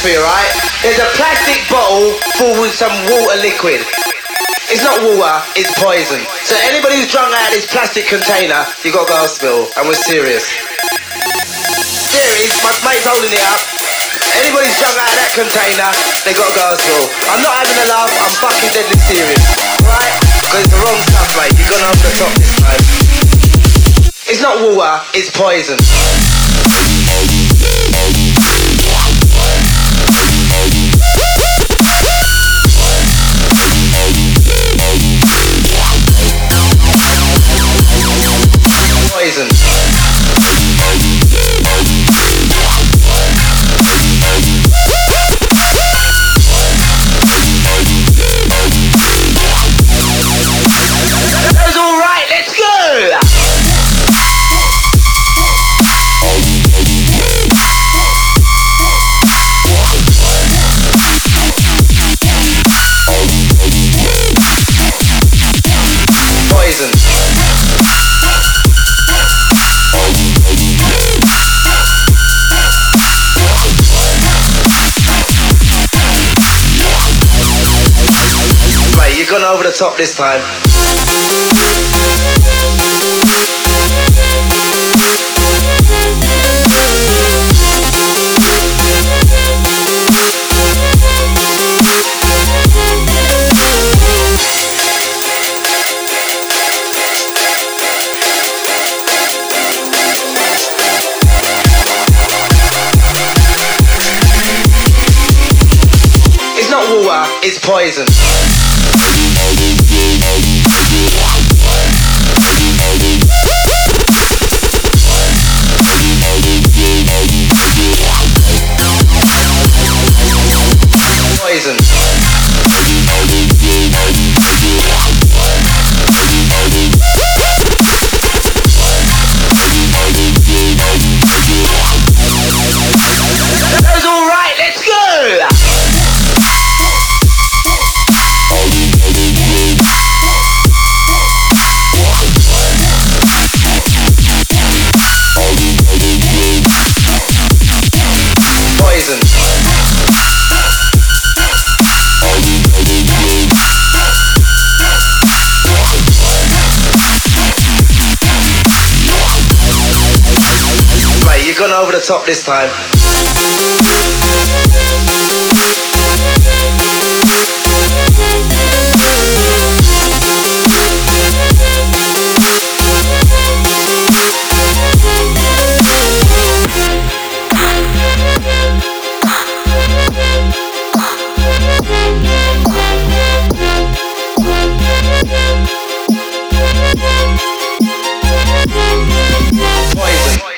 for you, right? There's a plastic bottle full with some water liquid. It's not water, it's poison. So anybody who's drunk out of this plastic container, you got to go hospital, and we're serious. Serious, my mate's holding it up. Anybody who's drunk out of that container, they got to go hospital. I'm not having a laugh, I'm fucking deadly serious. Right? Because it's the wrong stuff, mate. You're gonna have to stop this time. It's not water, it's poison. Poison. That's all right, let's go! Poison. Mate, you're gone over the top this time. It's not water, it's poison. Poison. That's all right, let's go! Poison. Mate, you've gone over the top this time. Poison.